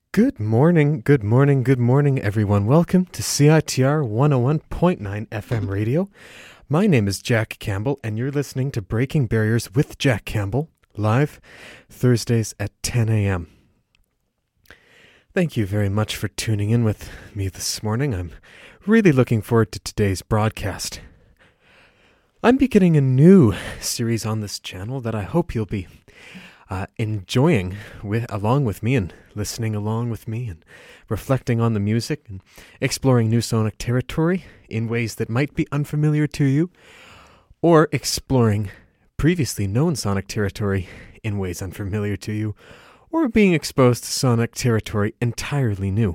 Good morning, good morning, good morning, everyone. Welcome to CITR 101.9 FM radio. My name is Jack Campbell, and you're listening to Breaking Barriers with Jack Campbell, live Thursdays at 10 a.m. Thank you very much for tuning in with me this morning. I'm really looking forward to today's broadcast. I'm beginning a new series on this channel that I hope you'll be enjoying along with me and listening along with me and reflecting on the music and exploring new sonic territory in ways that might be unfamiliar to you, or exploring previously known sonic territory in ways unfamiliar to you, or being exposed to sonic territory entirely new.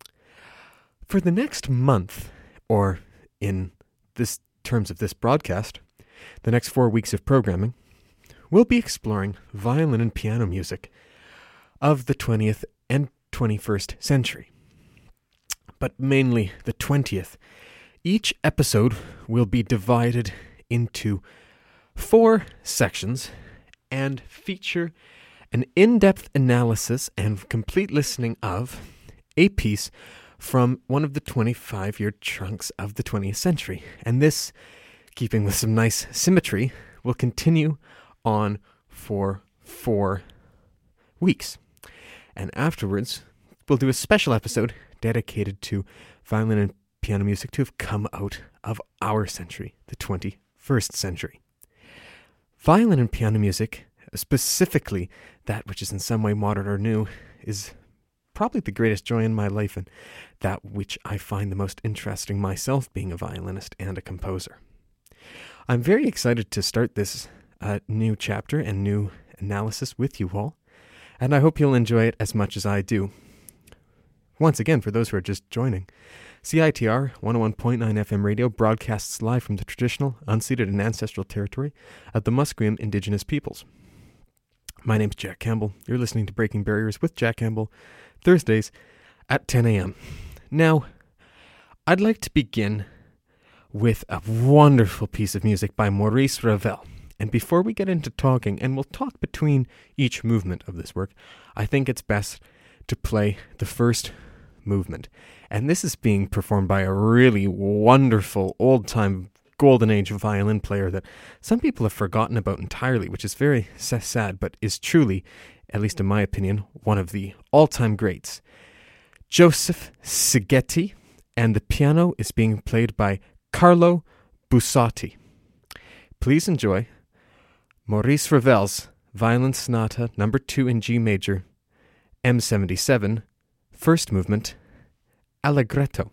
For the next month, or in this terms of this broadcast, the next 4 weeks of programming, we'll be exploring violin and piano music of the 20th and 21st century, but mainly the 20th. Each episode will be divided into 4 sections and feature an in-depth analysis and complete listening of a piece from one of the 25-year chunks of the 20th century. And this, keeping with some nice symmetry, will continue on for 4 weeks. And afterwards, we'll do a special episode dedicated to violin and piano music to have come out of our century, the 21st century. Violin and piano music, specifically that which is in some way modern or new, is probably the greatest joy in my life and that which I find the most interesting myself, being a violinist and a composer. I'm very excited to start this new chapter and new analysis with you all, and I hope you'll enjoy it as much as I do. Once again, for those who are just joining, CITR 101.9 FM radio broadcasts live from the traditional, unceded and ancestral territory of the Musqueam Indigenous peoples. My name's Jack Campbell. You're listening to Breaking Barriers with Jack Campbell, Thursdays at 10 a.m. Now, I'd like to begin with a wonderful piece of music by Maurice Ravel. And before we get into talking, and we'll talk between each movement of this work, I think it's best to play the first movement. And this is being performed by a really wonderful old-time golden age violin player that some people have forgotten about entirely, which is very sad, but is truly, at least in my opinion, one of the all-time greats. Joseph Szigeti, and the piano is being played by Carlo Busotti. Please enjoy Maurice Ravel's Violin Sonata No. 2 in G major, M77, first movement, Allegretto.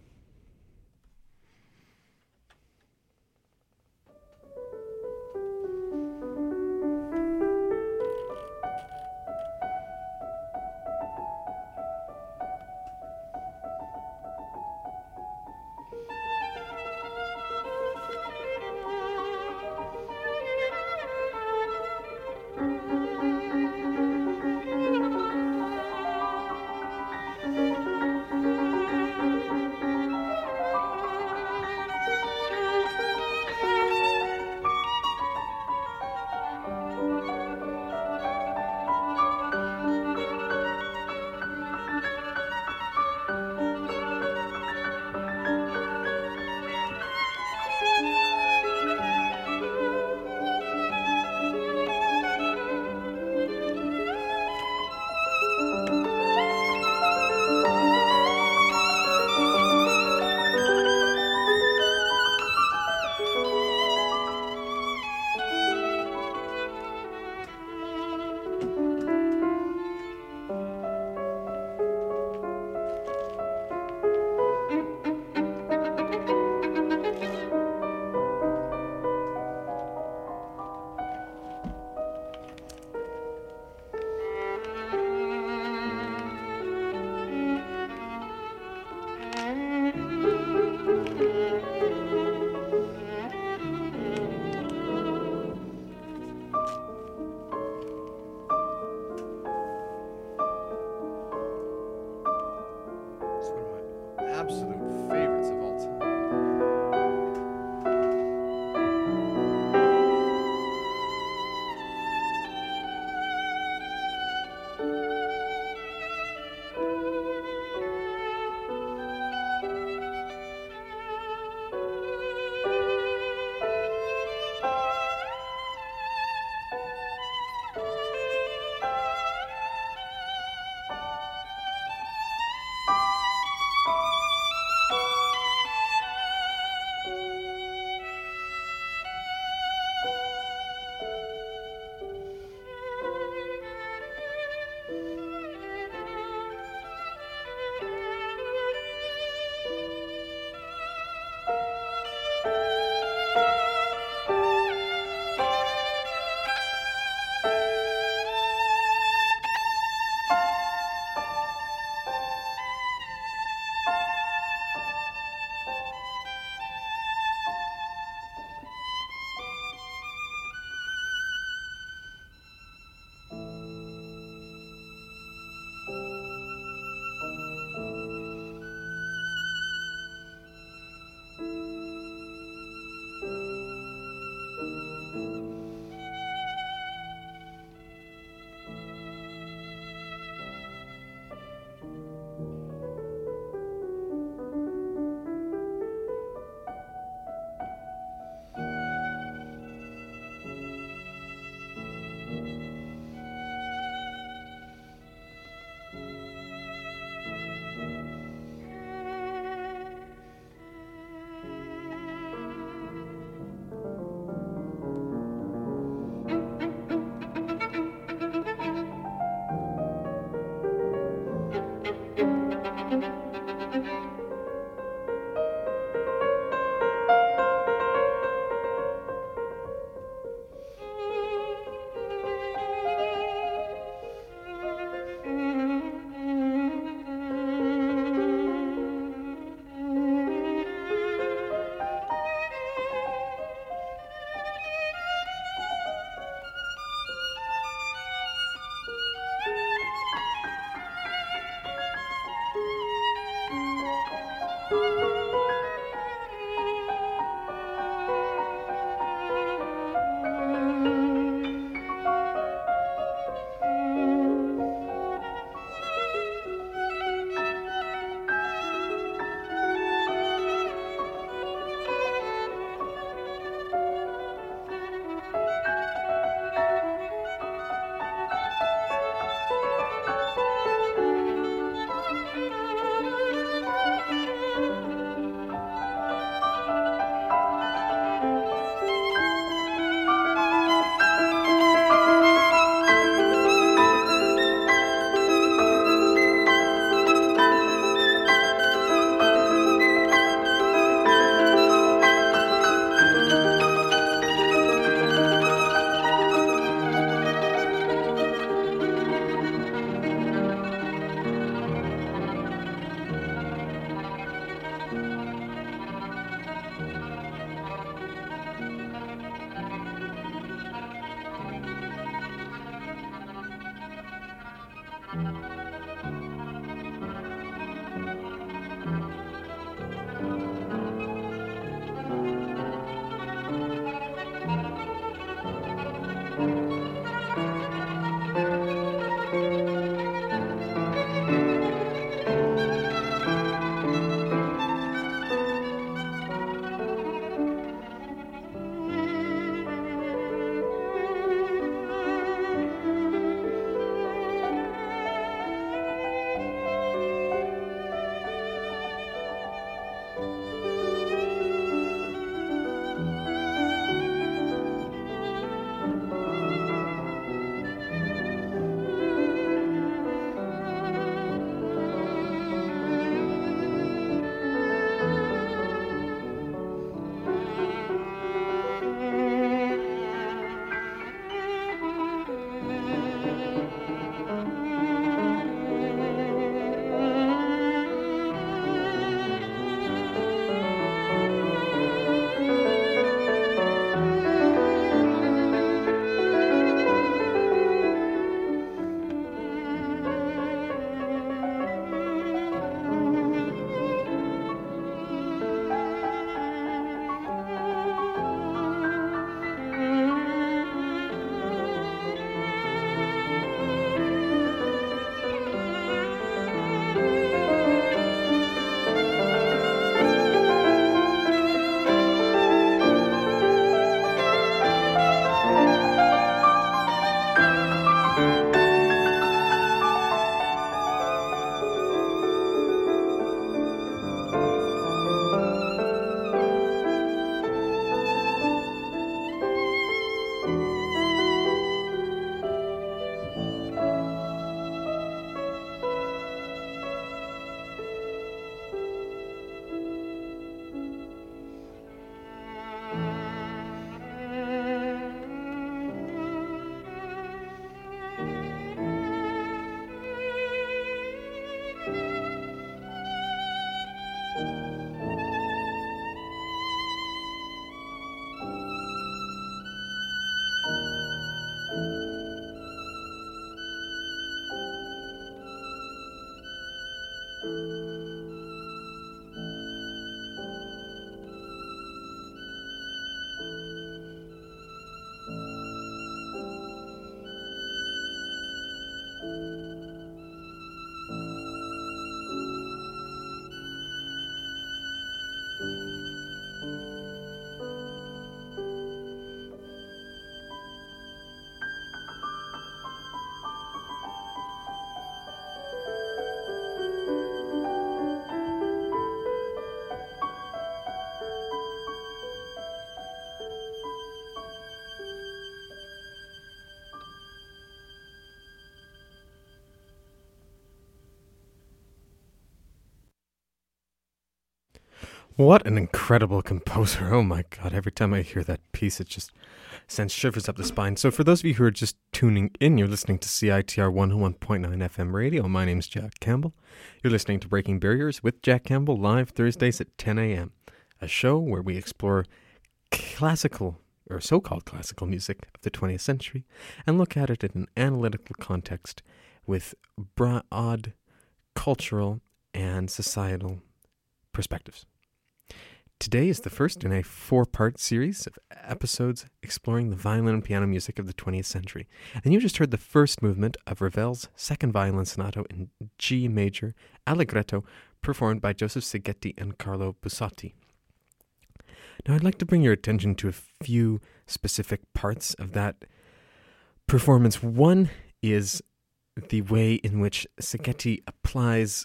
What an incredible composer. Oh my god, every time I hear that piece, it just sends shivers up the spine. So, for those of you who are just tuning in, you're listening to CITR 101.9 FM radio. My name's Jack Campbell. You're listening to Breaking Barriers with Jack Campbell live Thursdays at 10 a.m., a show where we explore classical, or so-called classical music of the 20th century and look at it in an analytical context with broad cultural and societal perspectives. Today is the first in a 4-part series of episodes exploring the violin and piano music of the 20th century. And you just heard the first movement of Ravel's Second Violin Sonata in G major, Allegretto, performed by Joseph Szigeti and Carlo Busotti. Now I'd like to bring your attention to a few specific parts of that performance. One is the way in which Szigeti applies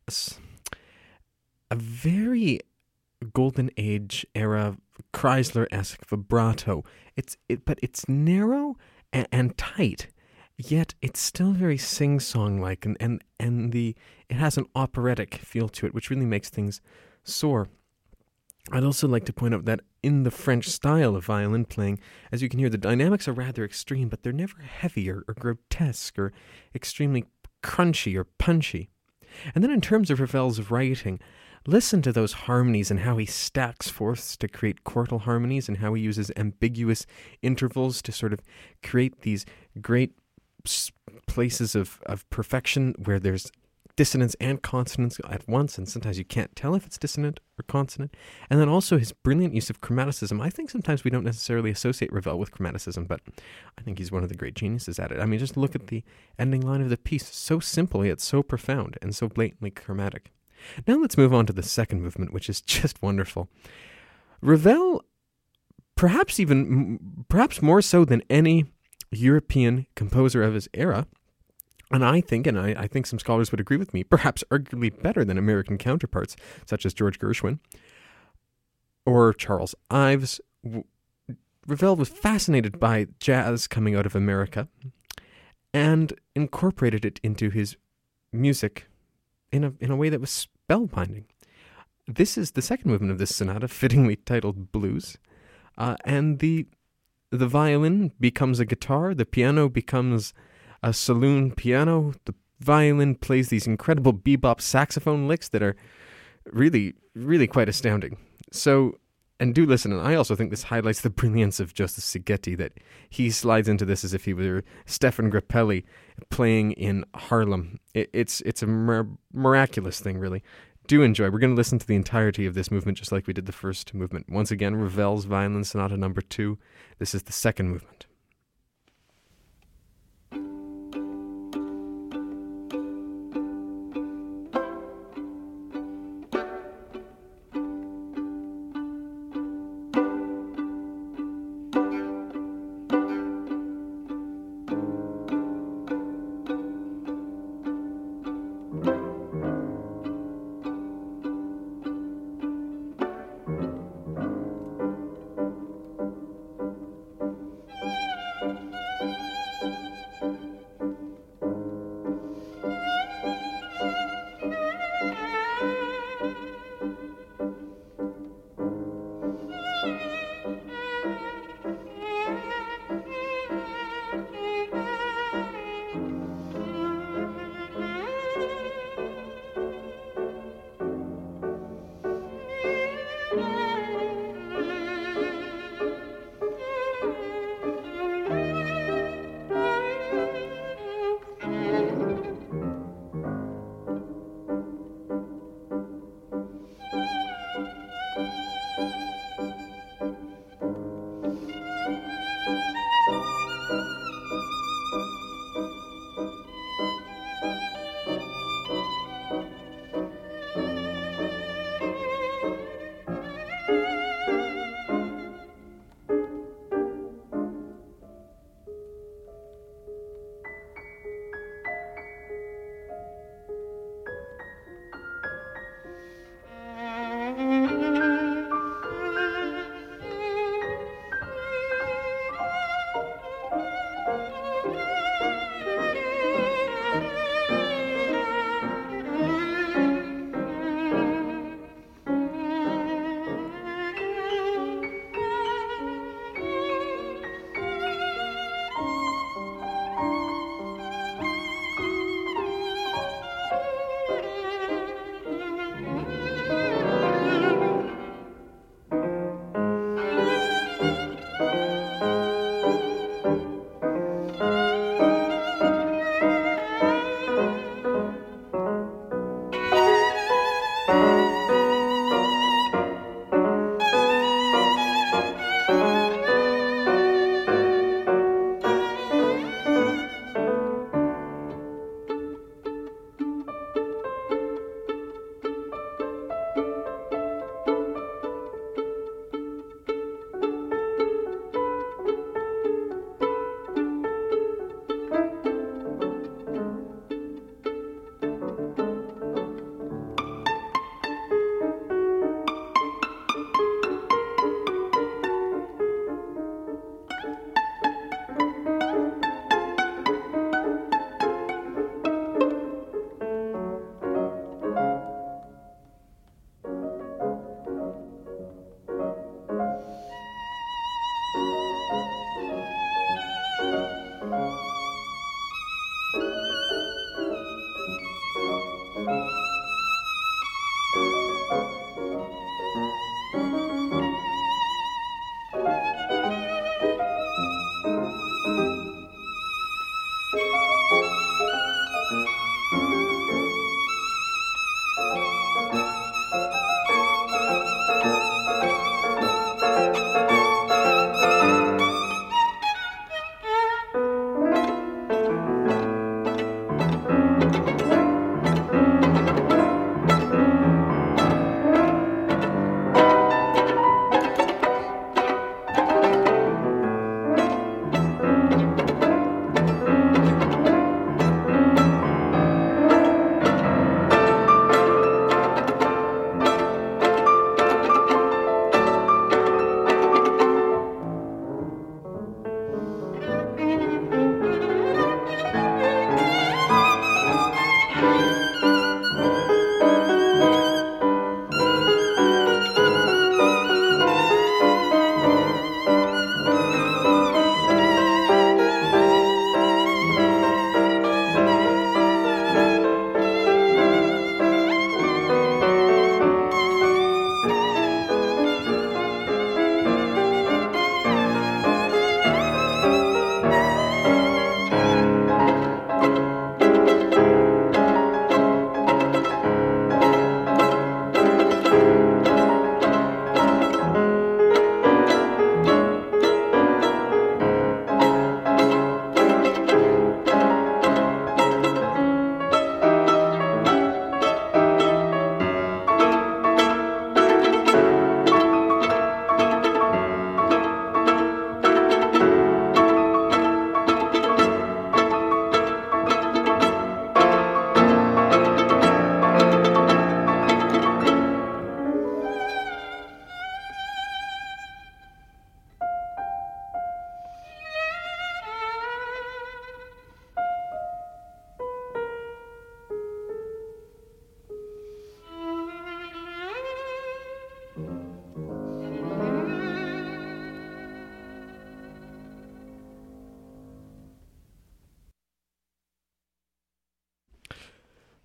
a very Golden Age era Chrysler-esque vibrato. But it's narrow and tight, yet it's still very sing-song-like, and it has an operatic feel to it, which really makes things soar. I'd also like to point out that in the French style of violin playing, as you can hear, the dynamics are rather extreme, but they're never heavy or grotesque or extremely crunchy or punchy. And then in terms of Ravel's writing, listen to those harmonies and how he stacks fourths to create quartal harmonies and how he uses ambiguous intervals to sort of create these great places of perfection where there's dissonance and consonance at once, and sometimes you can't tell if it's dissonant or consonant. And then also his brilliant use of chromaticism. I think sometimes we don't necessarily associate Ravel with chromaticism, but I think he's one of the great geniuses at it. I mean, just look at the ending line of the piece. So simple, yet so profound and so blatantly chromatic. Now let's move on to the second movement, which is just wonderful. Ravel, perhaps more so than any European composer of his era, and I think some scholars would agree with me, perhaps arguably better than American counterparts, such as George Gershwin or Charles Ives. Ravel was fascinated by jazz coming out of America and incorporated it into his music in a way that was spellbinding. This is the second movement of this sonata, fittingly titled Blues, and the violin becomes a guitar, the piano becomes a saloon piano, the violin plays these incredible bebop saxophone licks that are really, really quite astounding. So, and do listen, and I also think this highlights the brilliance of Joseph Szigeti, that he slides into this as if he were Stefan Grappelli playing in Harlem. It's a miraculous thing, really. Do enjoy. We're going to listen to the entirety of this movement just like we did the first movement. Once again, Ravel's Violin Sonata number 2. This is the second movement.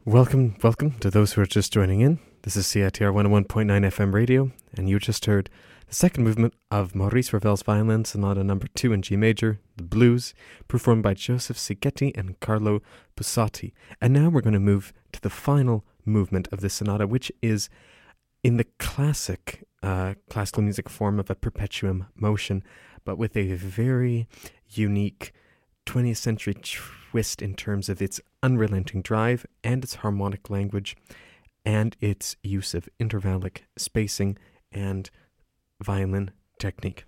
Welcome to those who are just joining in. This is CITR 101.9 FM radio, and you just heard the second movement of Maurice Ravel's Violin Sonata No. 2 in G major, The Blues, performed by Joseph Sigeti and Carlo Busotti. And now we're going to move to the final movement of this sonata, which is in the classic classical music form of a perpetuum motion, but with a very unique 20th century twist in terms of its unrelenting drive and its harmonic language and its use of intervallic spacing and violin technique.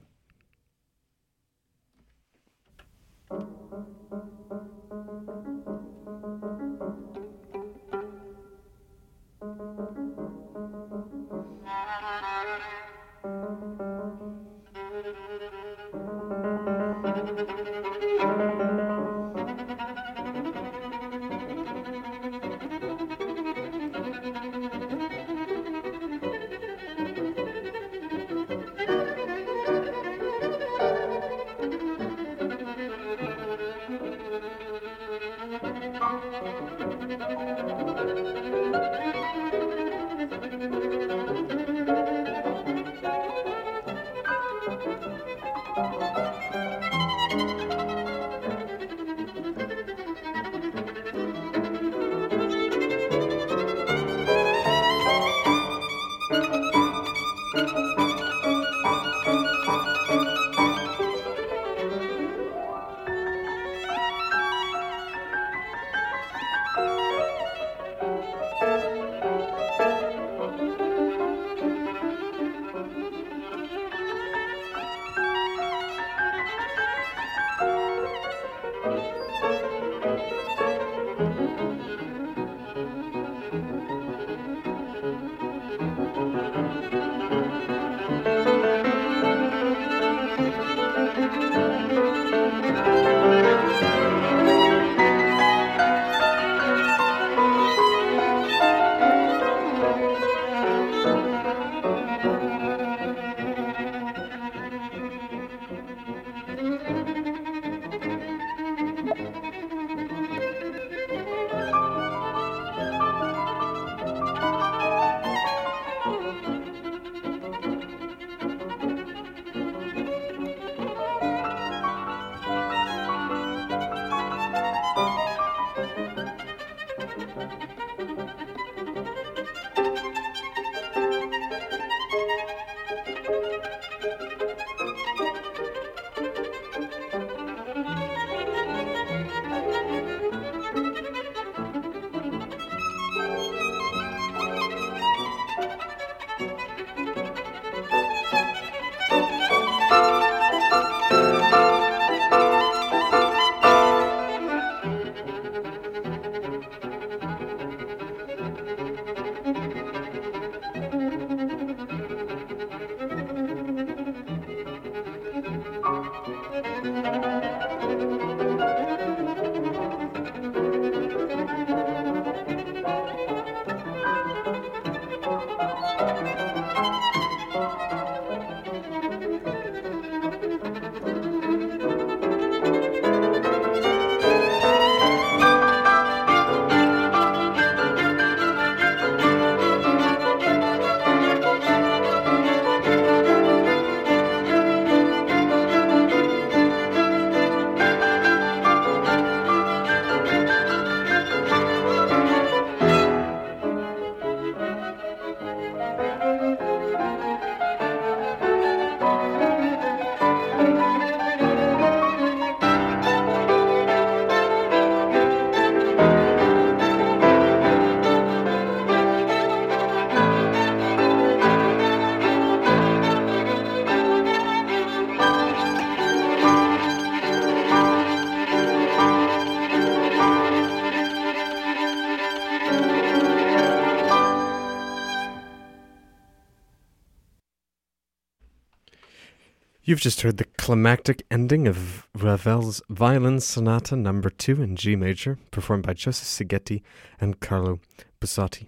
You've just heard the climactic ending of Ravel's Violin Sonata No. 2 in G major, performed by Joseph Sigeti and Carlo Busotti.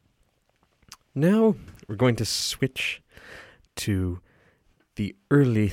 Now we're going to switch to the early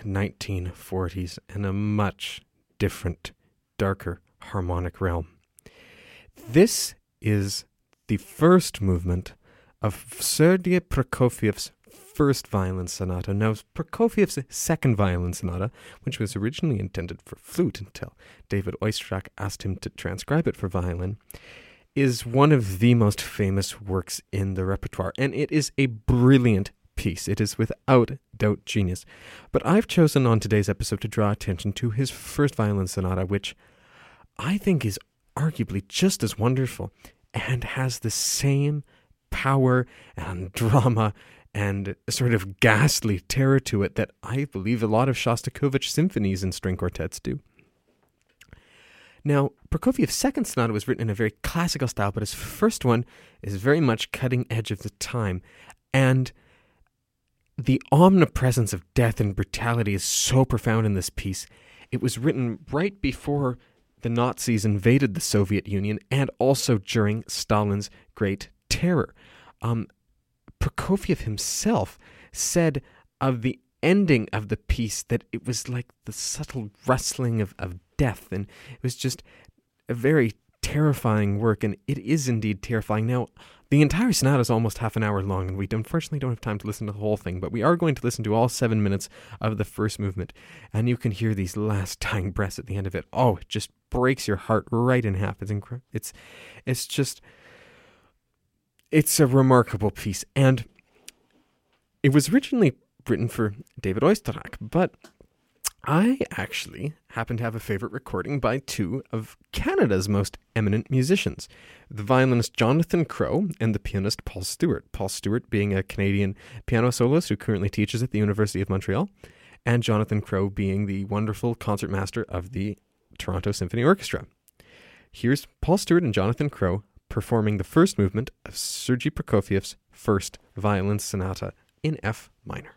1940s and a much different, darker harmonic realm. This is the first movement of Sergei Prokofiev's first violin sonata. Now, Prokofiev's second violin sonata, which was originally intended for flute until David Oistrakh asked him to transcribe it for violin, is one of the most famous works in the repertoire, and it is a brilliant piece. It is without doubt genius. But I've chosen on today's episode to draw attention to his first violin sonata, which I think is arguably just as wonderful and has the same power and drama and sort of ghastly terror to it that I believe a lot of Shostakovich symphonies and string quartets do. Now, Prokofiev's second sonata was written in a very classical style, but his first one is very much cutting edge of the time. And the omnipresence of death and brutality is so profound in this piece. It was written right before the Nazis invaded the Soviet Union and also during Stalin's Great Terror. Prokofiev himself said of the ending of the piece that it was like the subtle rustling of death, and it was just a very terrifying work, and it is indeed terrifying. Now, the entire sonata is almost half an hour long, and we unfortunately don't have time to listen to the whole thing, but we are going to listen to all 7 minutes of the first movement, and you can hear these last dying breaths at the end of it. Oh, it just breaks your heart right in half. It's incredible. It's a remarkable piece, and it was originally written for David Oistrakh, but I actually happen to have a favorite recording by two of Canada's most eminent musicians, the violinist Jonathan Crowe and the pianist Paul Stewart. Paul Stewart being a Canadian piano soloist who currently teaches at the University of Montreal, and Jonathan Crowe being the wonderful concertmaster of the Toronto Symphony Orchestra. Here's Paul Stewart and Jonathan Crowe performing the first movement of Sergei Prokofiev's first violin sonata in F minor.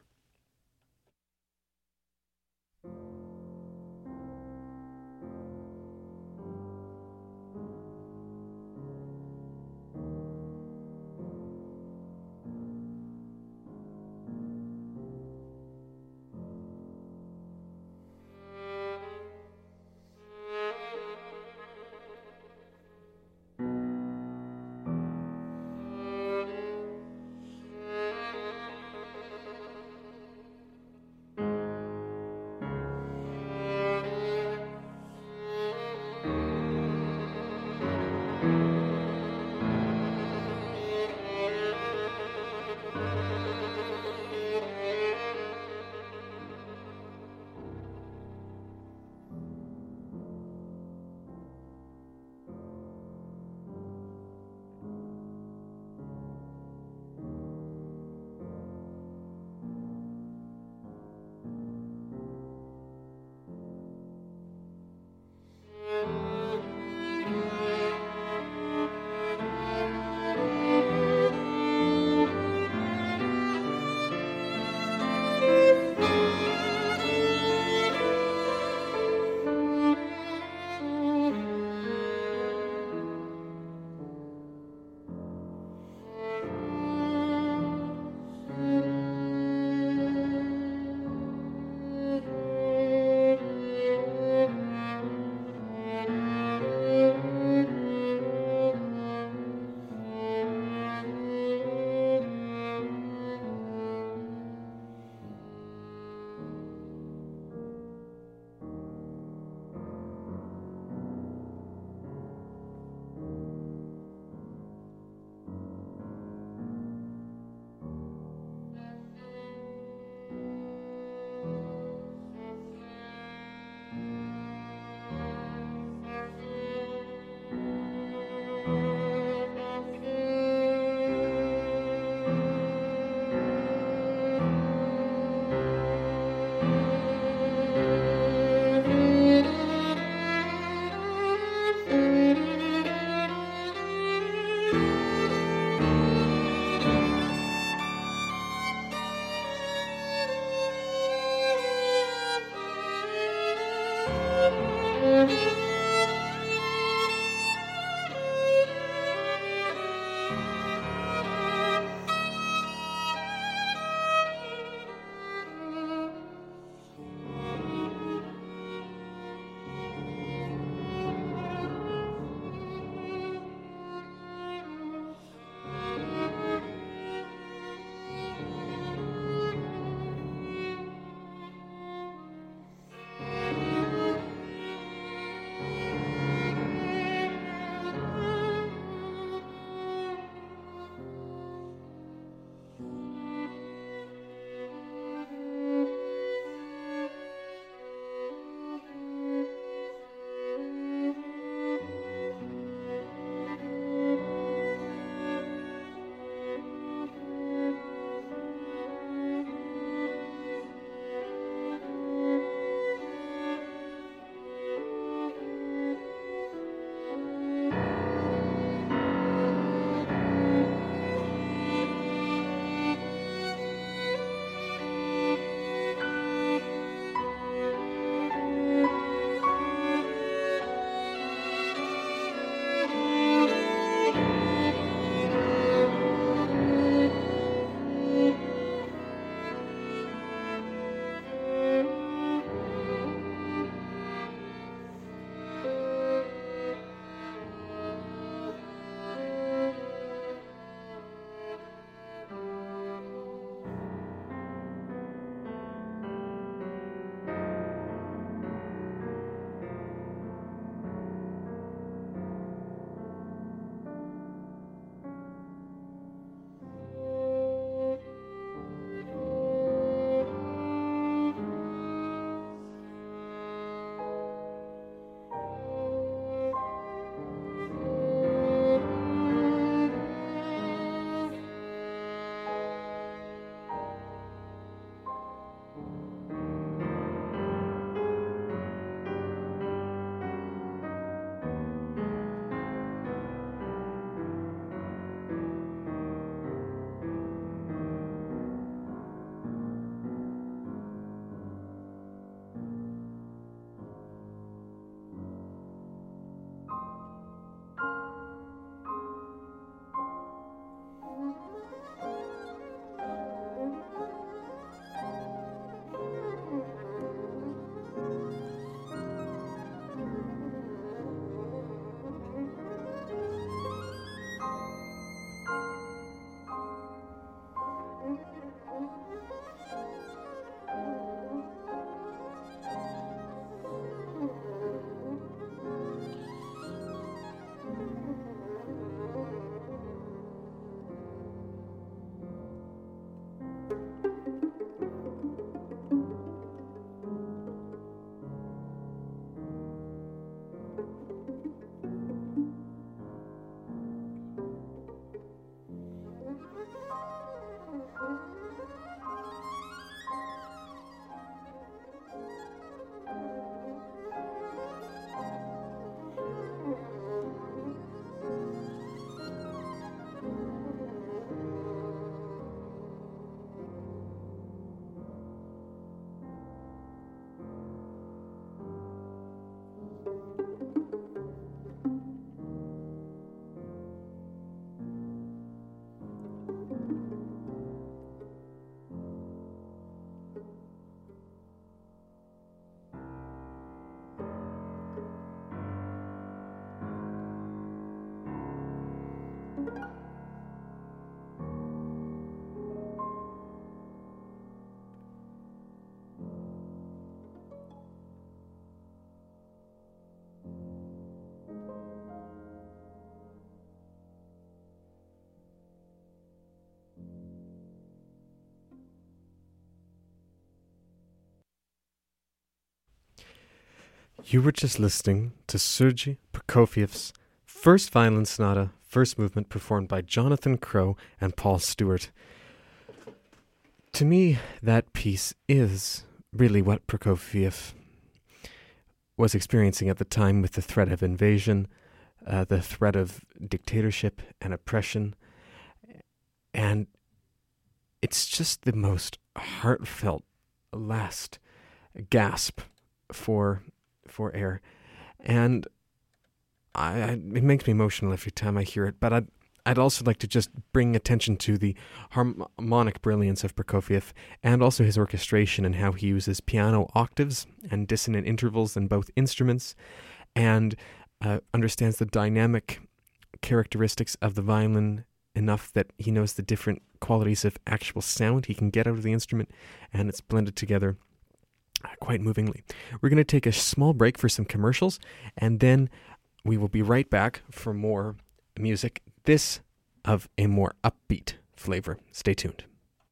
You were just listening to Sergei Prokofiev's First Violin Sonata, First Movement, performed by Jonathan Crowe and Paul Stewart. To me, that piece is really what Prokofiev was experiencing at the time, with the threat of invasion, the threat of dictatorship and oppression. And it's just the most heartfelt last gasp for air. And it makes me emotional every time I hear it. But I'd also like to just bring attention to the harmonic brilliance of Prokofiev, and also his orchestration and how he uses piano octaves and dissonant intervals in both instruments, and understands the dynamic characteristics of the violin enough that he knows the different qualities of actual sound he can get out of the instrument, and it's blended together quite movingly. We're going to take a small break for some commercials, and then we will be right back for more music, this of a more upbeat flavor. Stay tuned.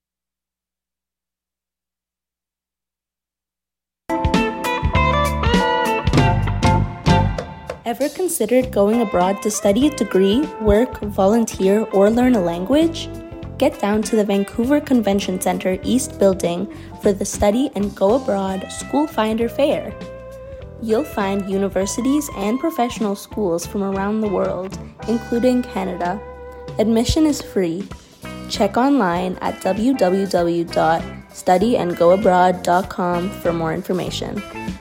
Ever considered going abroad to study a degree, work, volunteer, or learn a language? Get down to the Vancouver Convention Centre East Building for the Study and Go Abroad School Finder Fair. You'll find universities and professional schools from around the world, including Canada. Admission is free. Check online at www.studyandgoabroad.com for more information.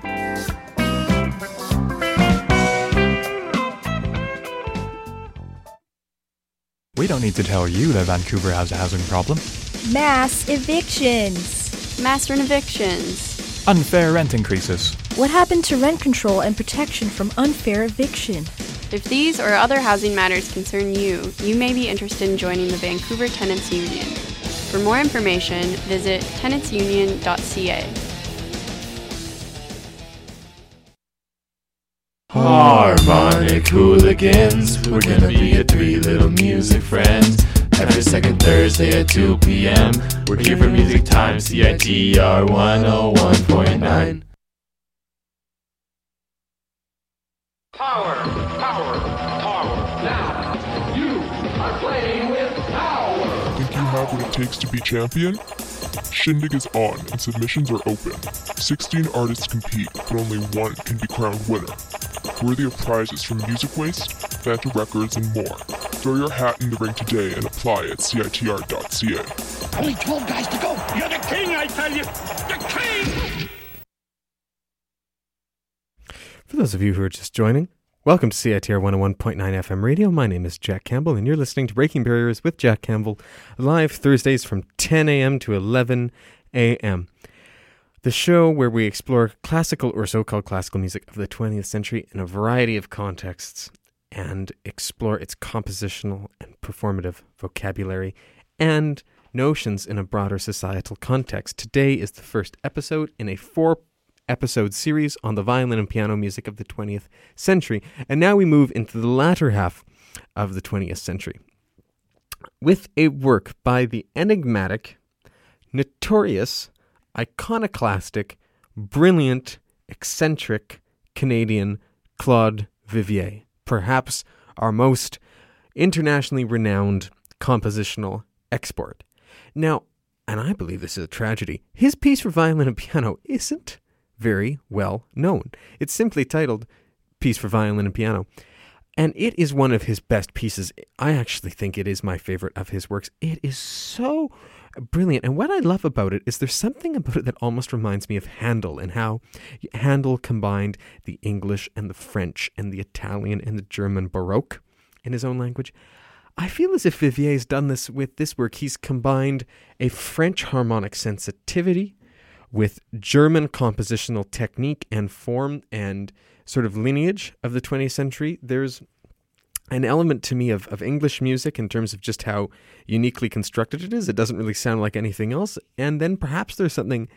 We don't need to tell you that Vancouver has a housing problem. Mass evictions. Mass evictions. Unfair rent increases. What happened to rent control and protection from unfair eviction? If these or other housing matters concern you, you may be interested in joining the Vancouver Tenants Union. For more information, visit tenantsunion.ca. Harmonic hooligans, we're gonna be your three little music friends. Every second Thursday at 2 p.m. We're here for Music Time, CITR 101.9. Power, power, power. Now, you are playing with power. Think you have what it takes to be champion? Shindig is on and submissions are open. 16 artists compete, but only one can be crowned winner. Worthy of prizes from Music Waste, Fanta Records, and more. Throw your hat in the ring today and apply at CITR.ca. Only 12 guys to go. You're the king, I tell you. The king! For those of you who are just joining, welcome to CITR 101.9 FM radio. My name is Jack Campbell, and you're listening to Breaking Barriers with Jack Campbell, live Thursdays from 10 a.m. to 11 a.m. The show where we explore classical or so-called classical music of the 20th century in a variety of contexts and explore its compositional and performative vocabulary and notions in a broader societal context. Today is the first episode in a 4-episode series on the violin and piano music of the 20th century. And now we move into the latter half of the 20th century with a work by the enigmatic, notorious, iconoclastic, brilliant, eccentric Canadian Claude Vivier, perhaps our most internationally renowned compositional export. Now, and I believe this is a tragedy, his piece for violin and piano isn't very well known. It's simply titled Piece for Violin and Piano, and it is one of his best pieces. I actually think it is my favorite of his works. It is so brilliant, and what I love about it is there's something about it that almost reminds me of Handel, and how Handel combined the English and the French and the Italian and the German Baroque in his own language. I feel as if Vivier's done this with this work. He's combined a French harmonic sensitivity with German compositional technique and form and sort of lineage of the 20th century. There's an element to me of English music in terms of just how uniquely constructed it is. It doesn't really sound like anything else. And then perhaps there's something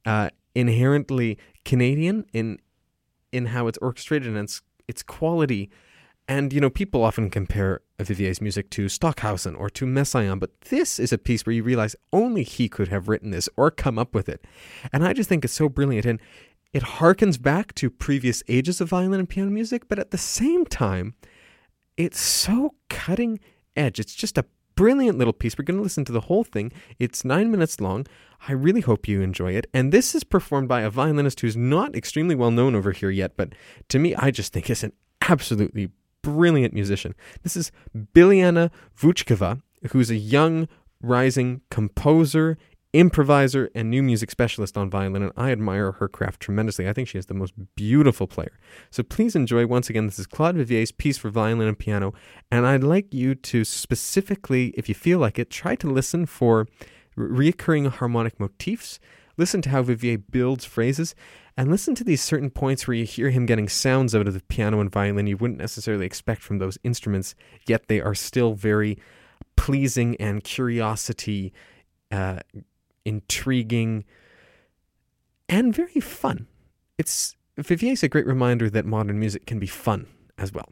inherently Canadian in how it's orchestrated and its quality. And, you know, people often compare Vivier's music to Stockhausen or to Messiaen, but this is a piece where you realize only he could have written this or come up with it. And I just think it's so brilliant. And It harkens back to previous ages of violin and piano music, but at the same time, it's so cutting edge. It's just a brilliant little piece. We're going to listen to the whole thing. It's 9 minutes long. I really hope you enjoy it. And this is performed by a violinist who's not extremely well known over here yet, but to me, I just think is an absolutely brilliant musician. This is Biljana Vučkova, who's a young, rising composer, improviser, and new music specialist on violin, and I admire her craft tremendously. I think she is the most beautiful player. So please enjoy. Once again, this is Claude Vivier's piece for violin and piano, and I'd like you to specifically, if you feel like it, try to listen for reoccurring harmonic motifs, listen to how Vivier builds phrases, and listen to these certain points where you hear him getting sounds out of the piano and violin you wouldn't necessarily expect from those instruments, yet they are still very pleasing and curiosity intriguing, and very fun. Vivier's a great reminder that modern music can be fun as well.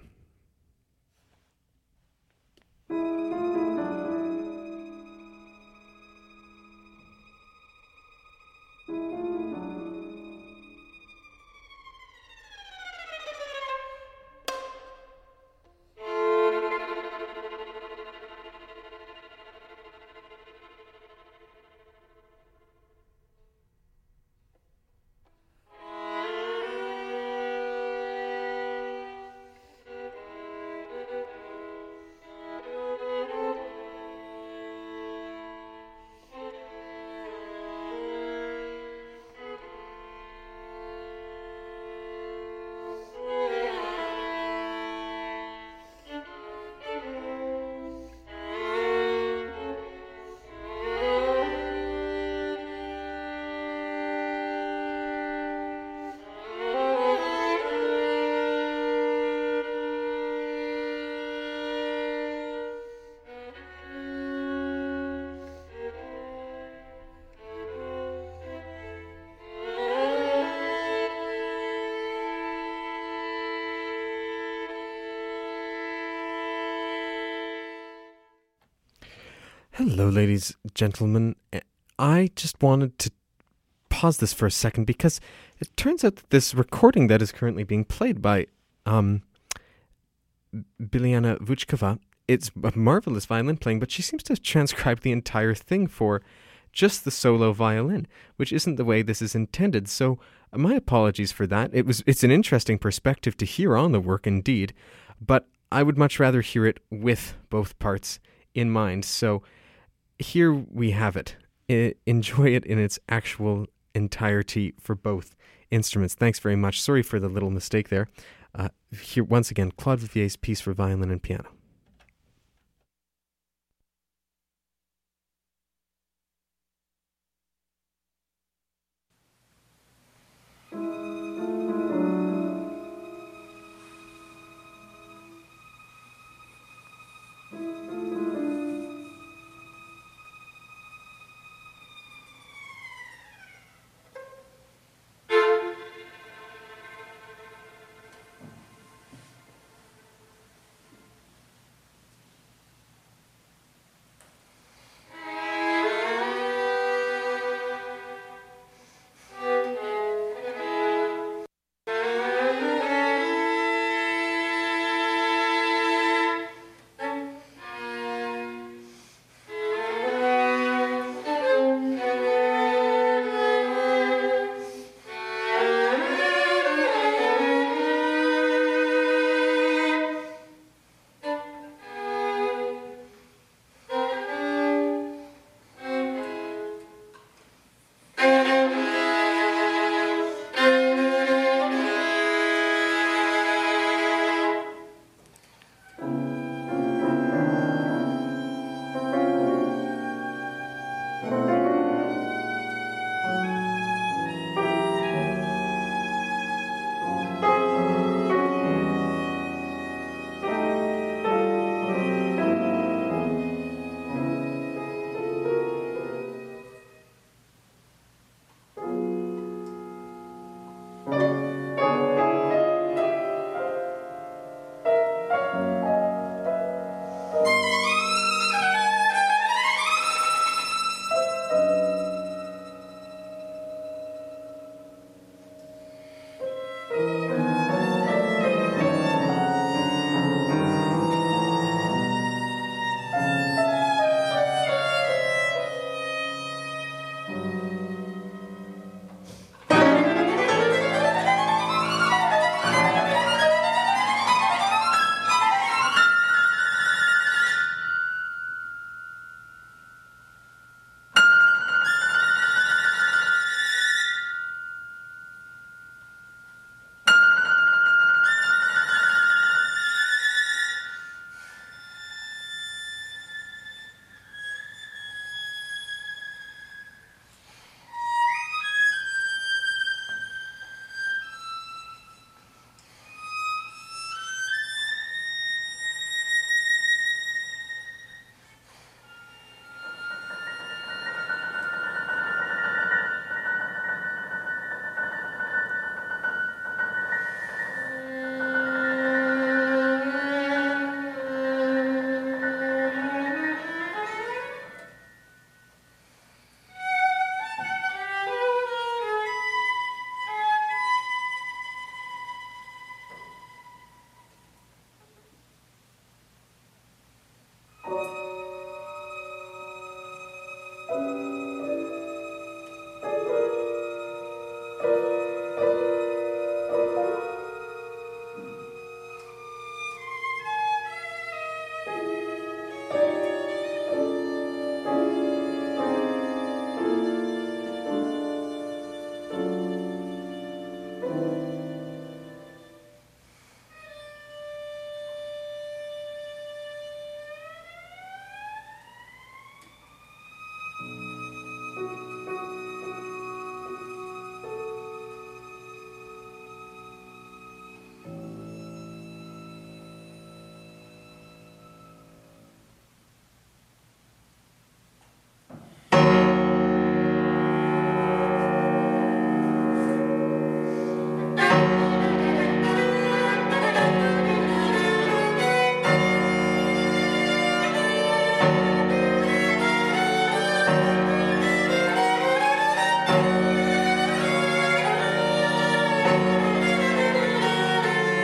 Hello, ladies, gentlemen. I just wanted to pause this for a second because it turns out that this recording that is currently being played by Biljana Vučkova, it's a marvelous violin playing, but she seems to have transcribed the entire thing for just the solo violin, which isn't the way this is intended. So my apologies for that. It's an interesting perspective to hear on the work indeed, but I would much rather hear it with both parts in mind. So here we have it. Enjoy it in its actual entirety for both instruments. Thanks very much. Sorry for the little mistake there. Here, once again, Claude Vivier's piece for violin and piano.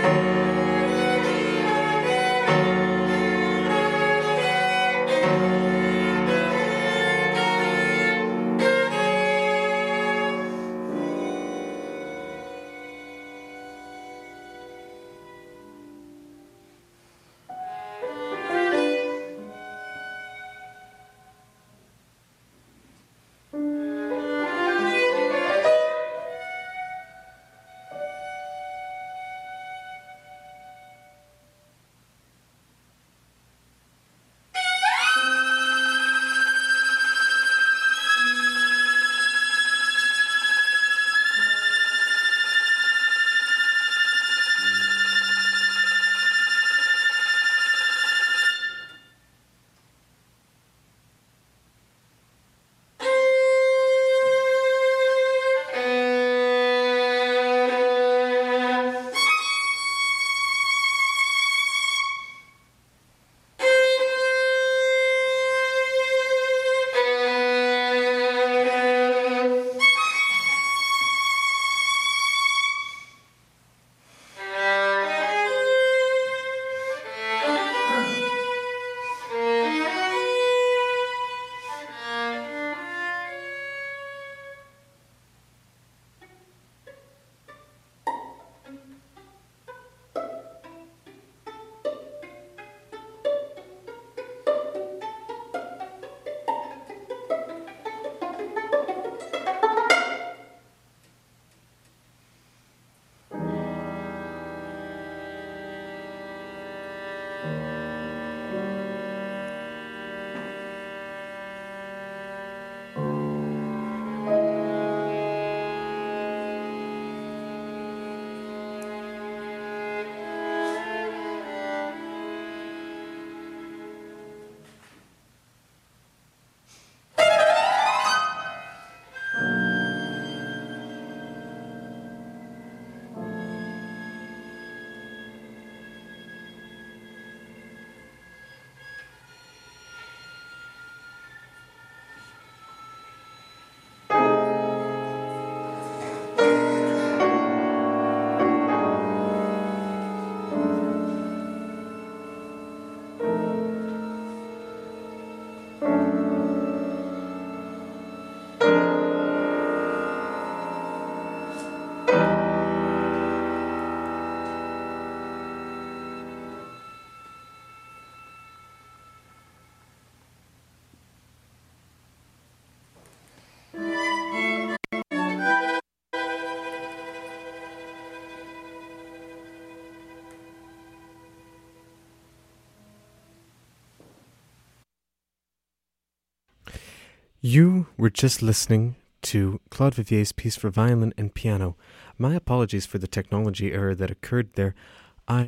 You were just listening to Claude Vivier's piece for violin and piano. My apologies for the technology error that occurred there. I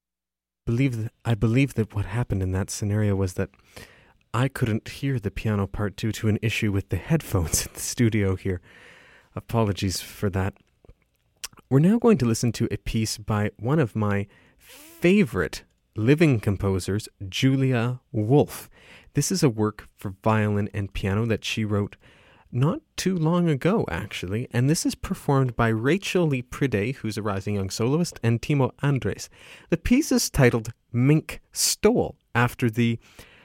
believe that what happened in that scenario was that I couldn't hear the piano part due to an issue with the headphones in the studio here. Apologies for that. We're now going to listen to a piece by one of my favorite living composers, Julia Wolf. This is a work for violin and piano that she wrote not too long ago, actually, and this is performed by Rachel Lee Priday, who's a rising young soloist, and Timo Andres. The piece is titled Mink Stole, after the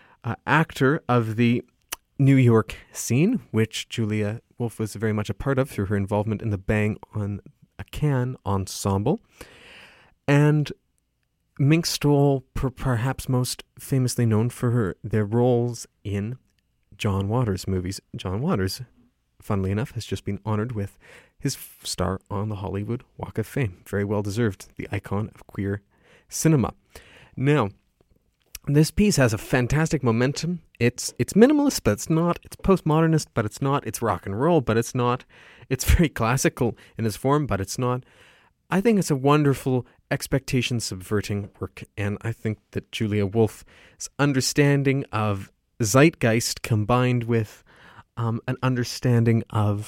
actor of the New York scene, which Julia Wolf was very much a part of through her involvement in the Bang on a Can ensemble. And Mink Stole, perhaps most famously known for their roles in John Waters movies. John Waters, funnily enough, has just been honored with his star on the Hollywood Walk of Fame. Very well deserved, the icon of queer cinema. Now, this piece has a fantastic momentum. It's minimalist, but it's not. It's postmodernist, but it's not. It's rock and roll, but it's not. It's very classical in its form, but it's not. I think it's a wonderful expectation-subverting work, and I think that Julia Wolf's understanding of zeitgeist combined with an understanding of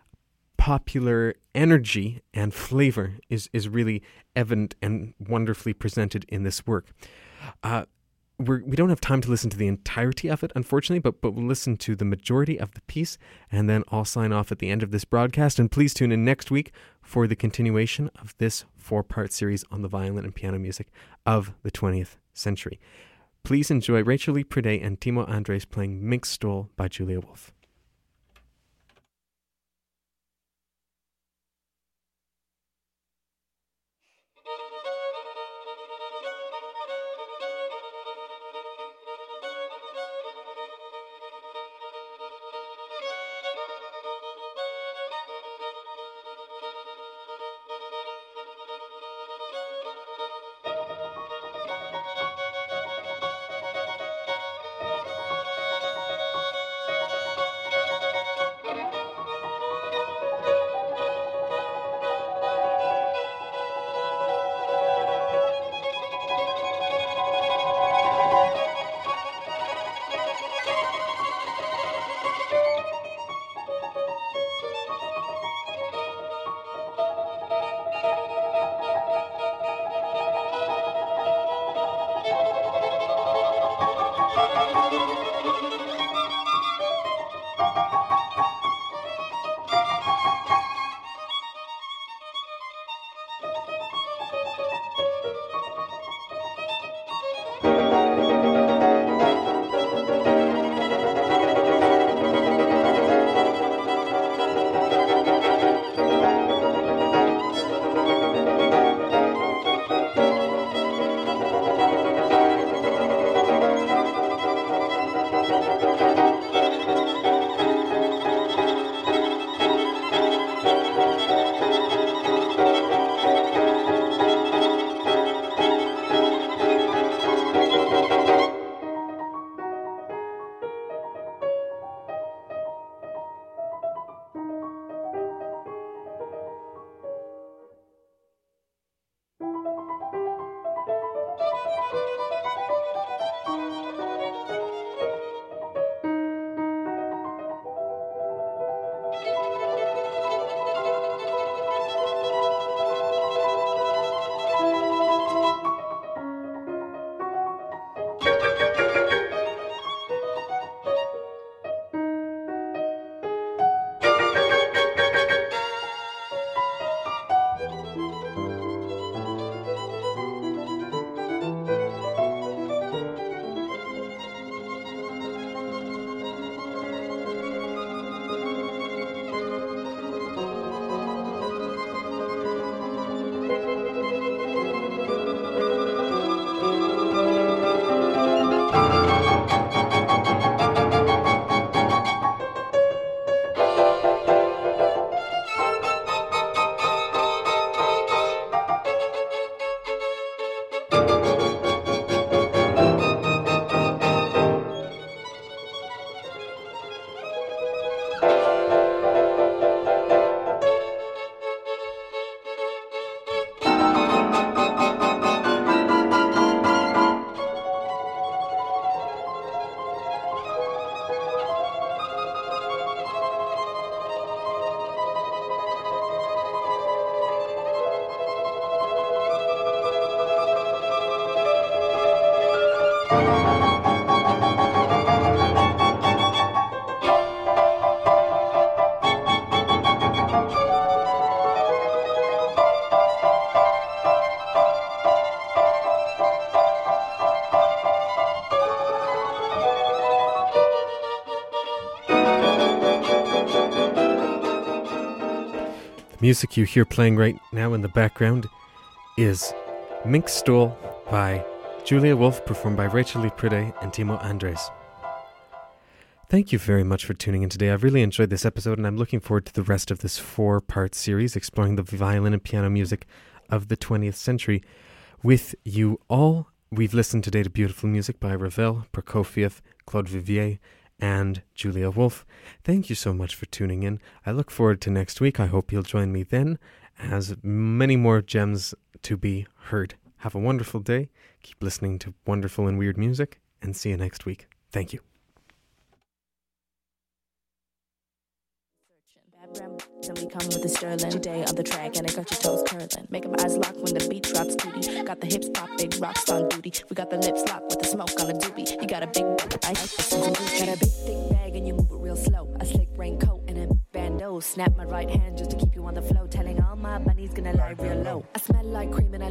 popular energy and flavor is really evident and wonderfully presented in this work. we don't have time to listen to the entirety of it, unfortunately, but we'll listen to the majority of the piece, and then I'll sign off at the end of this broadcast. And please tune in next week for the continuation of this 4-part series on the violin and piano music of the 20th century. Please enjoy Rachel Lee Priday and Timo Andres playing Minkstol by Julia Wolf. Music you hear playing right now in the background is Minkstol by Julia Wolf, performed by Rachel Lee Priday and Timo Andres. Thank you very much for tuning in today. I've really enjoyed this episode, and I'm looking forward to the rest of this 4-part series exploring the violin and piano music of the 20th century with you all. We've listened today to beautiful music by Ravel, Prokofiev, Claude Vivier, and Julia Wolf. Thank you so much for tuning in. I look forward to next week. I hope you'll join me then, as many more gems to be heard. Have a wonderful day. Keep listening to wonderful and weird music, and see you next week. Thank you. Then we come with the sterling day on the track, and I got your toes curling. Make 'em eyes lock when the beat drops booty. Got the hips pop, big rocks on duty. We got the lips locked with the smoke on a doobie. You got a big I got a big thick bag and you move it real slow. A slick raincoat and a bandeau. Snap my right hand just to keep you on the flow. Telling all my bunnies gonna lie real low. I smell like cream and I